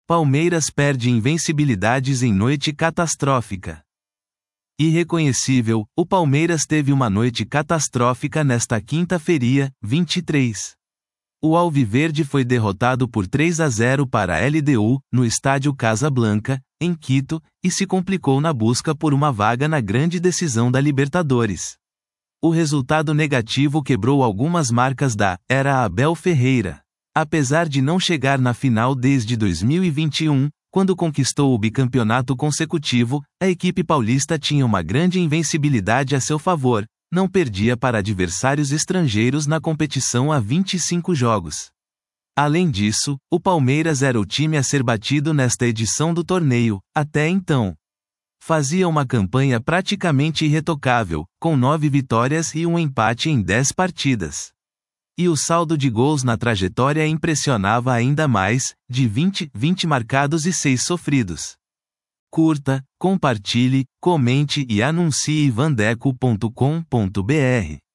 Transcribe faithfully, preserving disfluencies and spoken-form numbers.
Palmeiras perde invencibilidades em noite catastrófica. Irreconhecível, o Palmeiras teve uma noite catastrófica nesta quinta-feira, vinte e três. O Alviverde foi derrotado por três a zero para a L D U, no estádio Casablanca, em Quito, e se complicou na busca por uma vaga na grande decisão da Libertadores. O resultado negativo quebrou algumas marcas da era Abel Ferreira. Apesar de não chegar na final desde dois mil e vinte e um, quando conquistou o bicampeonato consecutivo, a equipe paulista tinha uma grande invencibilidade a seu favor, não perdia para adversários estrangeiros na competição há vinte e cinco jogos. Além disso, o Palmeiras era o time a ser batido nesta edição do torneio, até então. Fazia uma campanha praticamente irretocável, com nove vitórias e um empate em dez partidas. E o saldo de gols na trajetória impressionava ainda mais, de vinte, vinte marcados e seis sofridos. Curta, compartilhe, comente e anuncie vandeco ponto com ponto br.